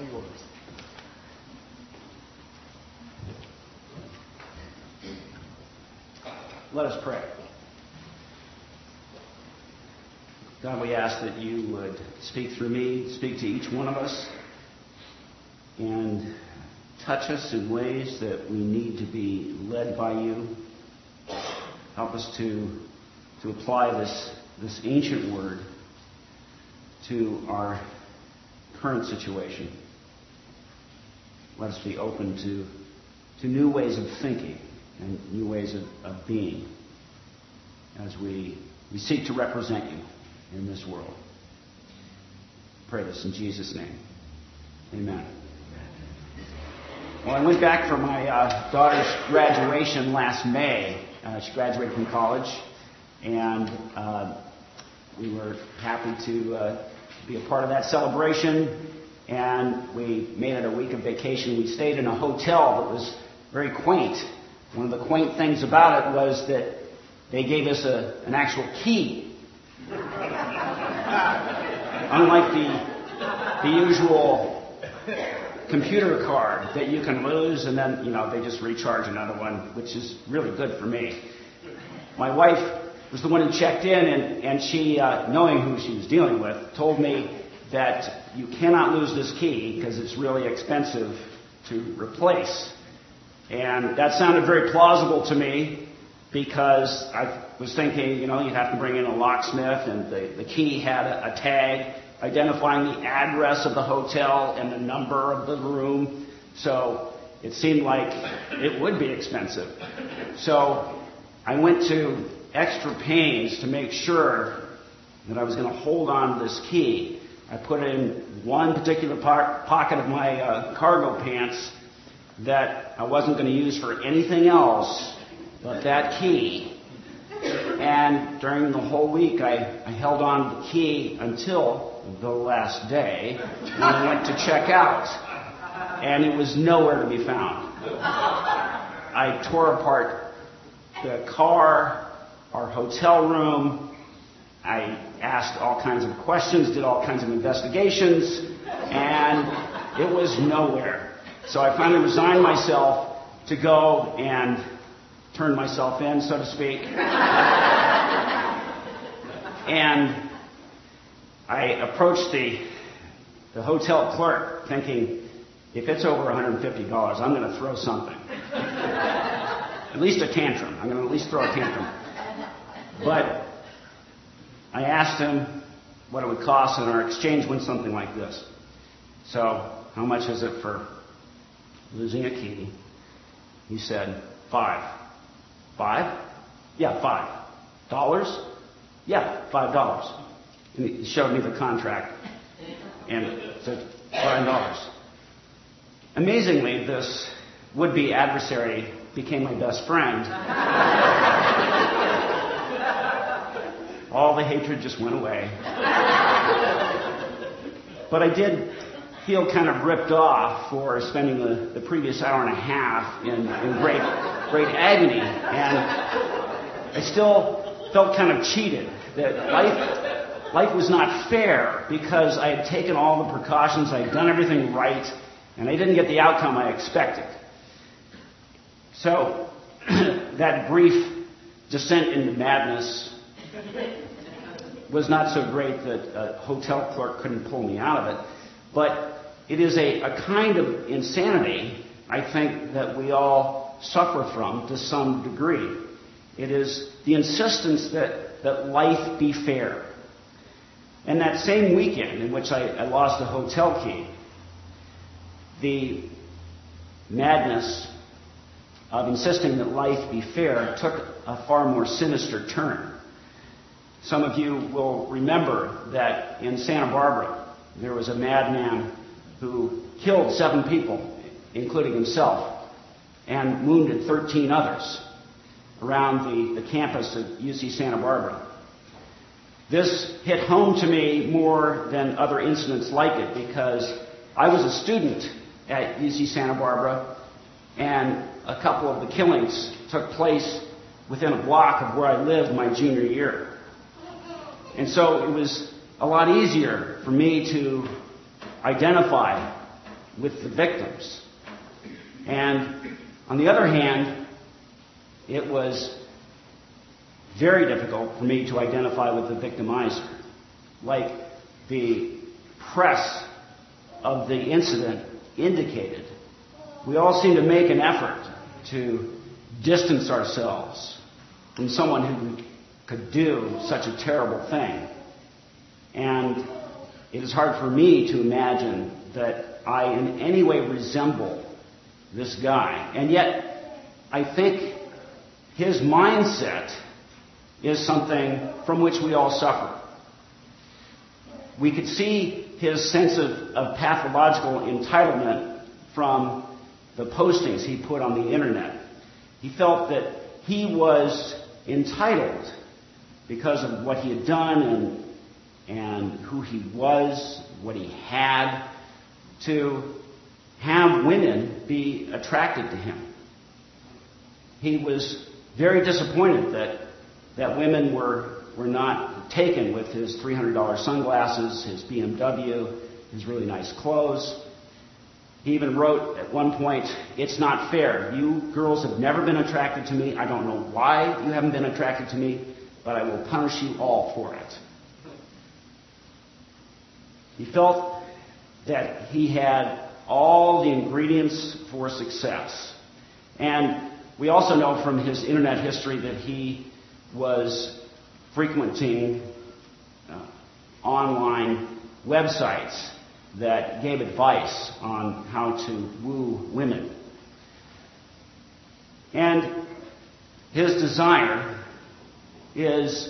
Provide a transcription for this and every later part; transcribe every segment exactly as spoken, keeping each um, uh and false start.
yours. Let us pray. God, we ask that you would speak through me, speak to each one of us, and touch us in ways that we need to be led by you. Help us to, to apply this, this ancient word to our current situation. Let us be open to, to new ways of thinking and new ways of, of being as we, we seek to represent you in this world. Pray this in Jesus' name. Amen. Well, I went back for my uh, daughter's graduation last May. Uh, she graduated from college, and uh, we were happy to uh, be a part of that celebration. And we made it a week of vacation. We stayed in a hotel that was very quaint. One of the quaint things about it was that they gave us a, an actual key. Unlike the, the usual computer card that you can lose and then, you know, they just recharge another one, which is really good for me. My wife was the one who checked in, and, and she, uh, knowing who she was dealing with, told me that you cannot lose this key because it's really expensive to replace. And that sounded very plausible to me because I was thinking, you know, you'd have to bring in a locksmith, and the, the key had a, a tag identifying the address of the hotel and the number of the room. So it seemed like it would be expensive. So I went to extra pains to make sure that I was going to hold on to this key. I put it in one particular po- pocket of my uh, cargo pants that I wasn't going to use for anything else but that key. And during the whole week, I, I held on to the key until the last day when I went to check out. And it was nowhere to be found. I tore apart the car, our hotel room. I asked all kinds of questions, did all kinds of investigations, and it was nowhere. So I finally resigned myself to go and turn myself in, so to speak. And I approached the, the hotel clerk thinking, if it's over one hundred fifty dollars, I'm going to throw something. At least a tantrum. I'm going to at least throw a tantrum. But I asked him what it would cost, and our exchange went something like this. So, how much is it for losing a key? He said, five. Five? Yeah, five. Dollars? Yeah, five dollars. And he showed me the contract and said, five dollars. Amazingly, this would-be adversary became my best friend. All the hatred just went away. But I did feel kind of ripped off for spending the, the previous hour and a half in, in great, great agony. And I still felt kind of cheated that life, life was not fair because I had taken all the precautions, I had done everything right, and I didn't get the outcome I expected. So that brief descent into madness was not so great that a hotel clerk couldn't pull me out of it. But it is a, a kind of insanity, I think, that we all suffer from to some degree. It is the insistence that, that life be fair. And that same weekend in which I, I lost a hotel key, the madness of insisting that life be fair took a far more sinister turn. Some of you will remember that in Santa Barbara, there was a madman who killed seven people, including himself, and wounded thirteen others around the, the campus at U C Santa Barbara. This hit home to me more than other incidents like it because I was a student at U C Santa Barbara, and a couple of the killings took place within a block of where I lived my junior year. And so it was a lot easier for me to identify with the victims. And on the other hand, it was very difficult for me to identify with the victimizer. Like the press of the incident indicated, we all seem to make an effort to distance ourselves from someone who could do such a terrible thing. And it is hard for me to imagine that I in any way resemble this guy. And yet, I think his mindset is something from which we all suffer. We could see his sense of, of pathological entitlement from the postings he put on the internet. He felt that he was entitled because of what he had done and, and who he was, what he had, to have women be attracted to him. He was very disappointed that, that women were, were not taken with his three hundred dollars sunglasses, his B M W, his really nice clothes. He even wrote at one point, "It's not fair. You girls have never been attracted to me. I don't know why you haven't been attracted to me, but I will punish you all for it." He felt that he had all the ingredients for success. And we also know from his internet history that he was frequenting uh, online websites that gave advice on how to woo women. And his desire is,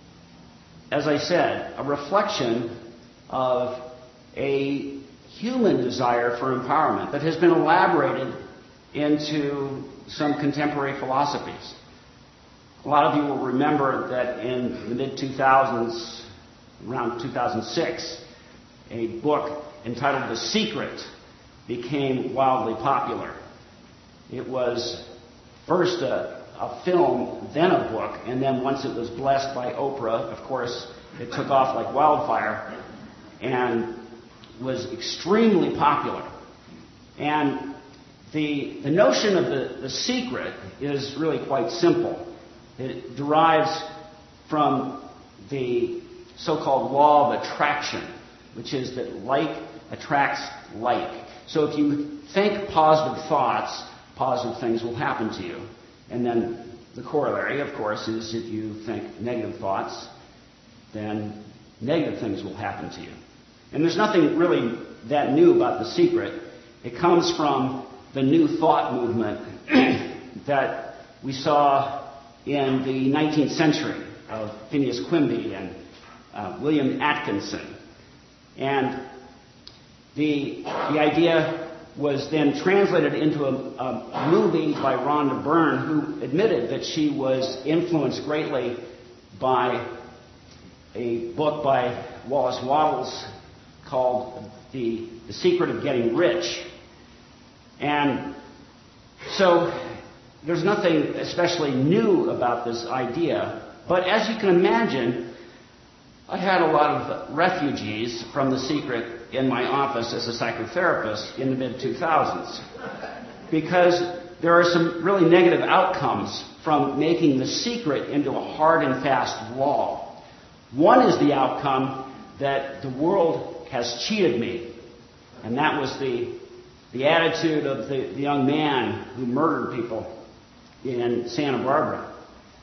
as I said, a reflection of a human desire for empowerment that has been elaborated into some contemporary philosophies. A lot of you will remember that in the mid two thousands, around two thousand six, a book entitled The Secret became wildly popular. It was first a, a film, then a book, and then once it was blessed by Oprah, of course, it took off like wildfire and was extremely popular. And the, the notion of the, the secret is really quite simple. It derives from the so-called law of attraction, which is that like attracts like. So if you think positive thoughts, positive things will happen to you. And then the corollary, of course, is if you think negative thoughts, then negative things will happen to you. And there's nothing really that new about The Secret. It comes from the New Thought movement that we saw in the nineteenth century of Phineas Quimby and uh, William Atkinson. And the, the idea was then translated into a, a movie by Rhonda Byrne, who admitted that she was influenced greatly by a book by Wallace Wattles called The, the Secret of Getting Rich. And so there's nothing especially new about this idea, but as you can imagine, I had a lot of refugees from The Secret in my office as a psychotherapist in the mid two thousands, because there are some really negative outcomes from making The Secret into a hard and fast law. One is the outcome that the world has cheated me, and that was the, the attitude of the, the young man who murdered people in Santa Barbara.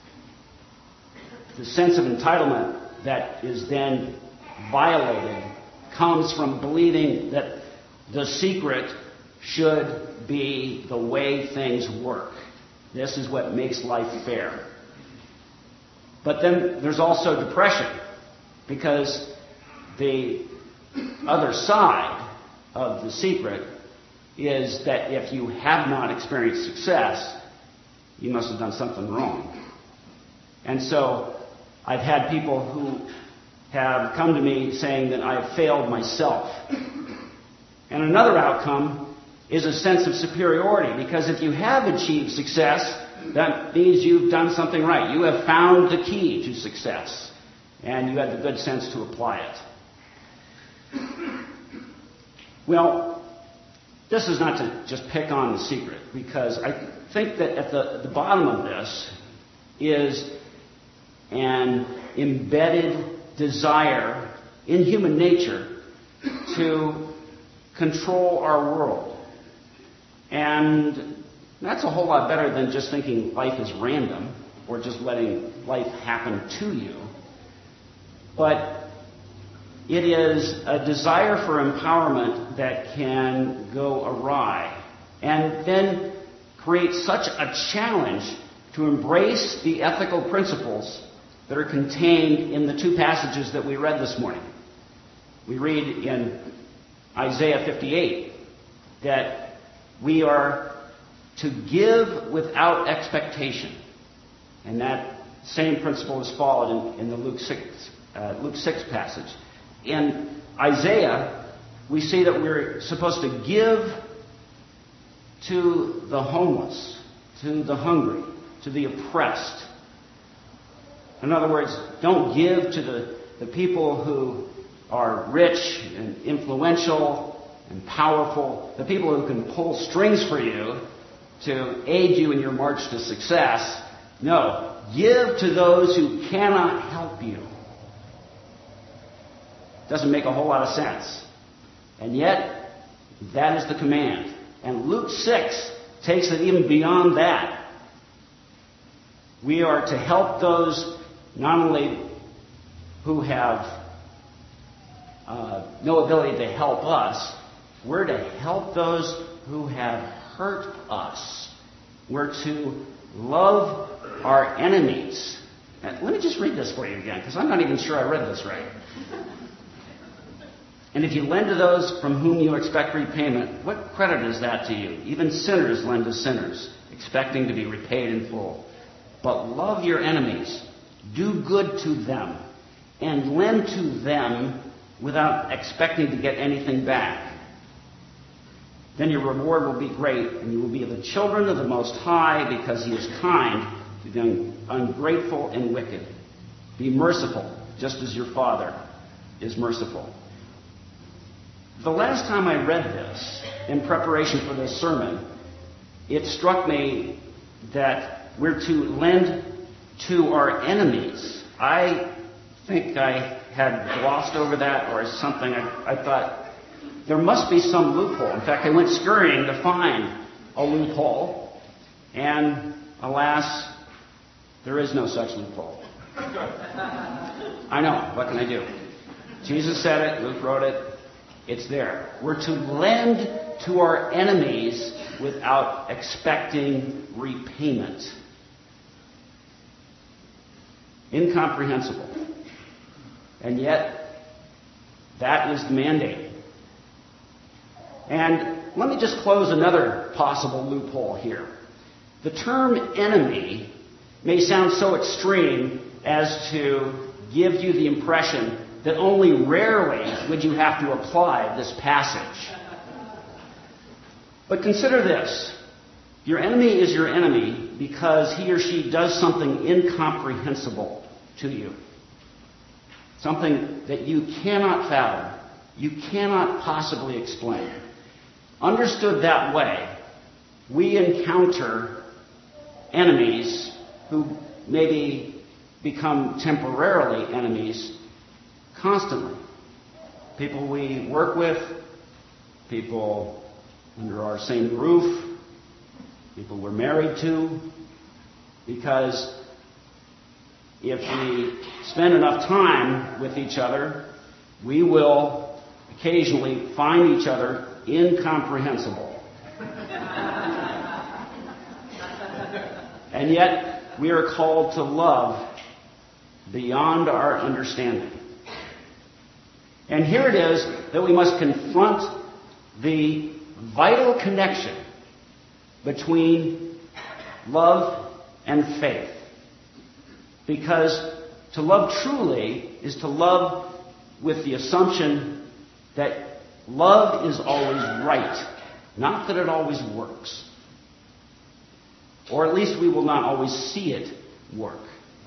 The sense of entitlement that is then violated comes from believing that the secret should be the way things work. This is what makes life fair. But then there's also depression, because the other side of The Secret is that if you have not experienced success, you must have done something wrong. And so I've had people who have come to me saying that I have failed myself. And another outcome is a sense of superiority, because if you have achieved success, that means you've done something right. You have found the key to success, and you had the good sense to apply it. Well, this is not to just pick on the secret, because I think that at the, the bottom of this is an embedded desire in human nature to control our world. And that's a whole lot better than just thinking life is random or just letting life happen to you. But it is a desire for empowerment that can go awry and then create such a challenge to embrace the ethical principles that are contained in the two passages that we read this morning. We read in Isaiah fifty-eight that we are to give without expectation. And that same principle is followed in, in the Luke six, uh, Luke six passage. In Isaiah, we see that we're supposed to give to the homeless, to the hungry, to the oppressed. In other words, don't give to the, the people who are rich and influential and powerful, the people who can pull strings for you to aid you in your march to success. No, give to those who cannot help you. Doesn't make a whole lot of sense. And yet, that is the command. And Luke six takes it even beyond that. We are to help those not only who have uh, no ability to help us, we're to help those who have hurt us. We're to love our enemies. And let me just read this for you again, because I'm not even sure I read this right. And if you lend to those from whom you expect repayment, what credit is that to you? Even sinners lend to sinners, expecting to be repaid in full. But love your enemies, do good to them, and lend to them without expecting to get anything back. Then your reward will be great, and you will be the children of the Most High, because He is kind to the ungrateful and wicked. Be merciful, just as your Father is merciful. The last time I read this, in preparation for this sermon, it struck me that we're to lend to our enemies. I think I had glossed over that or something. I, I thought there must be some loophole. In fact, I went scurrying to find a loophole, and alas, there is no such loophole. I know, what can I do? Jesus said it, Luke wrote it. It's there. We're to lend to our enemies without expecting repayment. Incomprehensible. And yet, that is the mandate. And let me just close another possible loophole here. The term enemy may sound so extreme as to give you the impression that only rarely would you have to apply this passage. But consider this. Your enemy is your enemy because he or she does something incomprehensible to you. Something that you cannot fathom. You cannot possibly explain. Understood that way, we encounter enemies who maybe become temporarily enemies constantly. People we work with, people under our same roof, people we're married to, because if we spend enough time with each other, we will occasionally find each other incomprehensible. And yet, we are called to love beyond our understanding. And here it is that we must confront the vital connection between love and faith. Because to love truly is to love with the assumption that love is always right, not that it always works. Or at least we will not always see it work.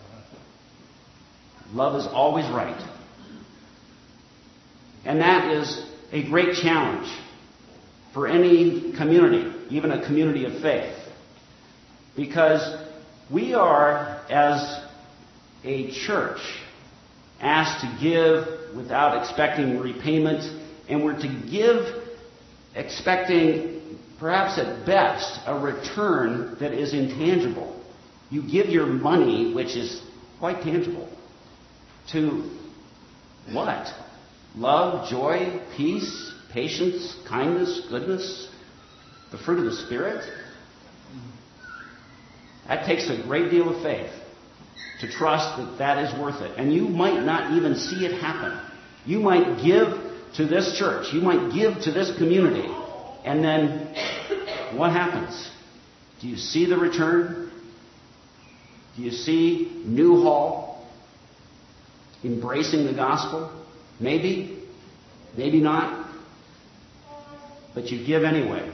Love is always right. And that is a great challenge. for any community, even a community of faith. Because we are, as a church, asked to give without expecting repayment, and we're to give expecting, perhaps at best, a return that is intangible. You give your money, which is quite tangible, to what? Love, joy, peace, patience, kindness, goodness, the fruit of the Spirit? That takes a great deal of faith to trust that that is worth it. And you might not even see it happen. You might give to this church. You might give to this community. And then what happens? Do you see the return? Do you see Newhall embracing the gospel? Maybe. Maybe not. But you give anyway.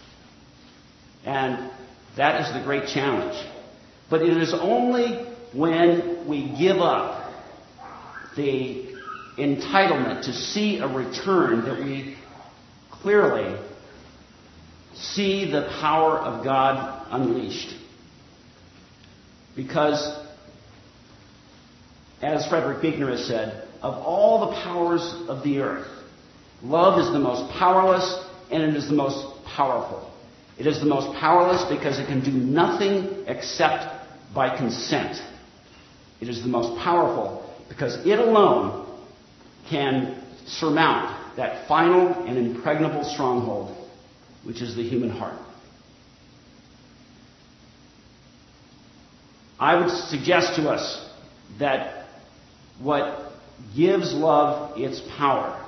And that is the great challenge. But it is only when we give up the entitlement to see a return that we clearly see the power of God unleashed. Because, as Frederick Buechner has said, of all the powers of the earth, love is the most powerless and it is the most powerful. It is the most powerless because it can do nothing except by consent. It is the most powerful because it alone can surmount that final and impregnable stronghold, which is the human heart. I would suggest to us that what gives love its power,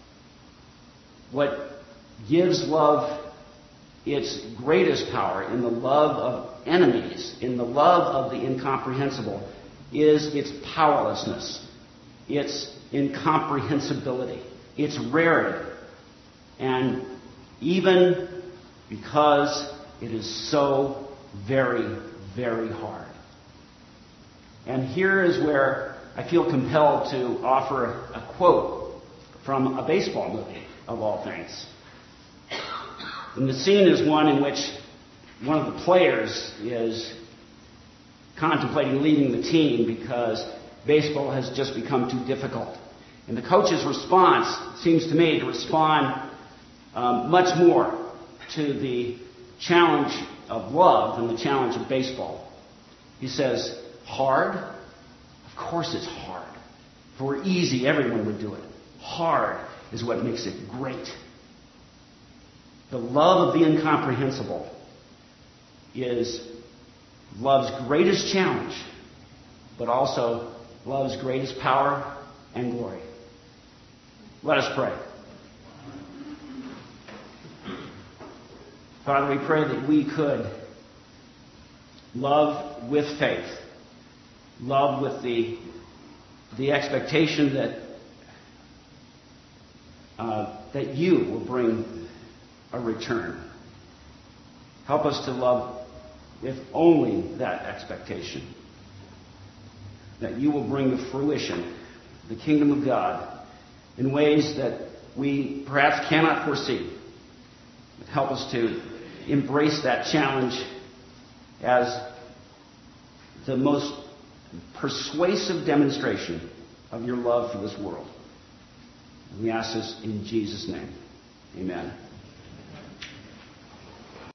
what gives love its greatest power in the love of enemies, in the love of the incomprehensible, is its powerlessness, its incomprehensibility, its rarity. And even because it is so very, very hard. And here is where I feel compelled to offer a quote from a baseball movie, of all things. And the scene is one in which one of the players is contemplating leaving the team because baseball has just become too difficult. And the coach's response seems to me to respond um, much more to the challenge of love than the challenge of baseball. He says, hard? Of course it's hard. If it were easy, everyone would do it. Hard is what makes it great. The love of the incomprehensible is love's greatest challenge, but also love's greatest power and glory. Let us pray. Father, we pray that we could love with faith, love with the, the expectation that, uh, that you will bring a return. Help us to love with only that expectation, that you will bring to fruition the kingdom of God in ways that we perhaps cannot foresee. Help us to embrace that challenge as the most persuasive demonstration of your love for this world. We ask this in Jesus' name. Amen.